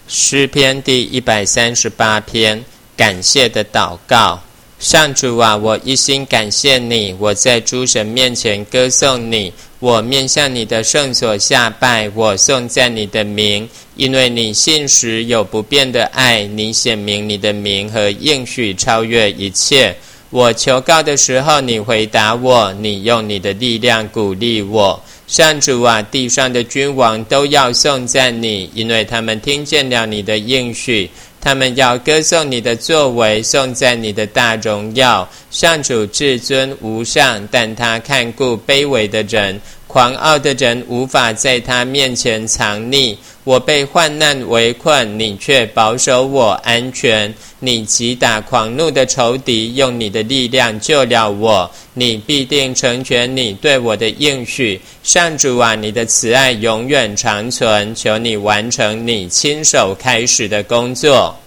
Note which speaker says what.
Speaker 1: 诗篇第138篇，感谢的祷告。上主啊，我一心感谢你，我在诸神面前歌颂你，我面向你的圣所下拜，我颂赞你的名，因为你信实有不变的爱，你显明你的名和应许超越一切。我求告的时候，你回答我，你用你的力量鼓励我。上主啊，地上的君王都要颂赞你，因为他们听见了你的应许，他们要歌颂你的作为，颂赞你的大荣耀。上主至尊无上，但他看顾卑微的人，狂傲的人无法在他面前藏匿。我被患难围困，你却保守我安全。你击打狂怒的仇敌，用你的力量救了我。你必定成全你对我的应许。上主啊，你的慈爱永远长存，求你完成你亲手开始的工作。